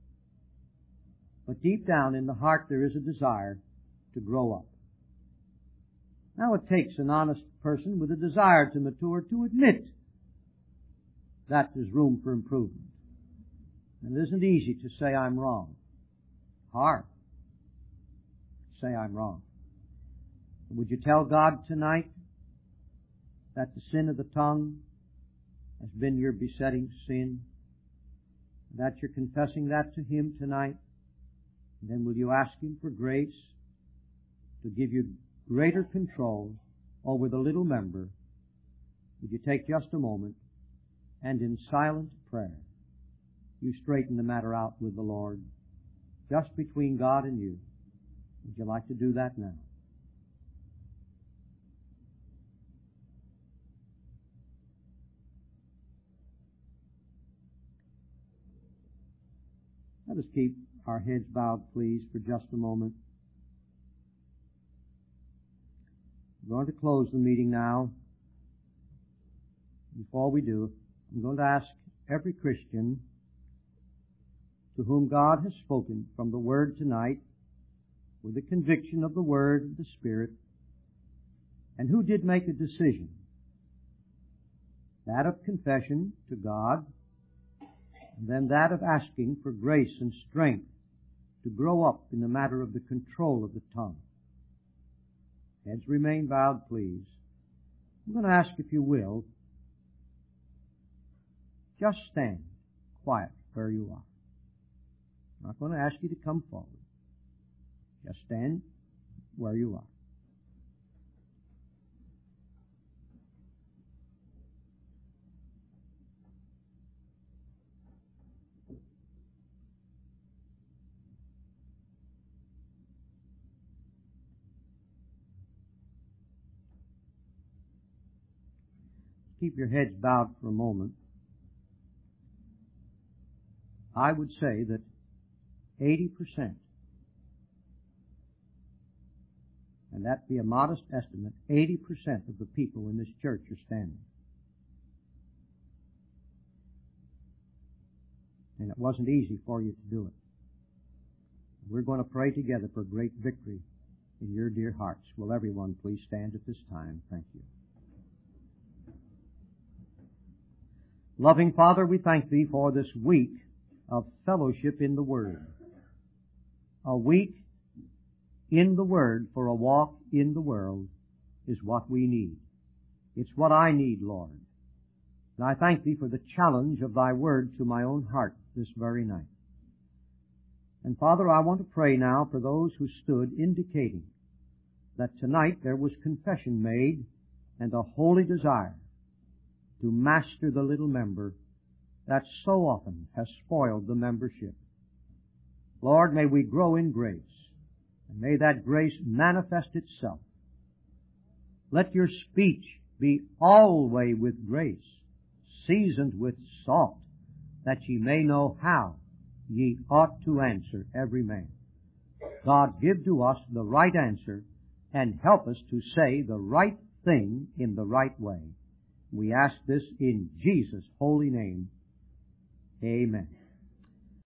But deep down in the heart there is a desire to grow up. Now it takes an honest person with a desire to mature to admit that there's room for improvement. And it isn't easy to say I'm wrong. Hard to say I'm wrong. Would you tell God tonight that the sin of the tongue has been your besetting sin? That you're confessing that to Him tonight? And then will you ask Him for grace to give you greater control over the little member? Would you take just a moment and in silent prayer you straighten the matter out with the Lord, just between God and you? Would you like to do that now? Let us keep our heads bowed, please, for just a moment. We're going to close the meeting now. Before we do, I'm going to ask every Christian to whom God has spoken from the Word tonight, with the conviction of the Word and the Spirit, and who did make a decision, that of confession to God, and then that of asking for grace and strength to grow up in the matter of the control of the tongue. Heads remain bowed, please. I'm going to ask, if you will, just stand quiet where you are. I'm not going to ask you to come forward. Just stand where you are. Keep your heads bowed for a moment. I would say that eighty percent, and that be a modest estimate, eighty percent of the people in this church are standing. And it wasn't easy for you to do it. We're going to pray together for great victory in your dear hearts. Will everyone please stand at this time? Thank you. Loving Father, we thank Thee for this week of fellowship in the Word. A week in the Word for a walk in the world is what we need. It's what I need, Lord. And I thank Thee for the challenge of Thy Word to my own heart this very night. And Father, I want to pray now for those who stood, indicating that tonight there was confession made and a holy desire to master the little member that so often has spoiled the membership. Lord, may we grow in grace, and may that grace manifest itself. Let your speech be always with grace, seasoned with salt, that ye may know how ye ought to answer every man. God, give to us the right answer, and help us to say the right thing in the right way. We ask this in Jesus' holy name. Amen.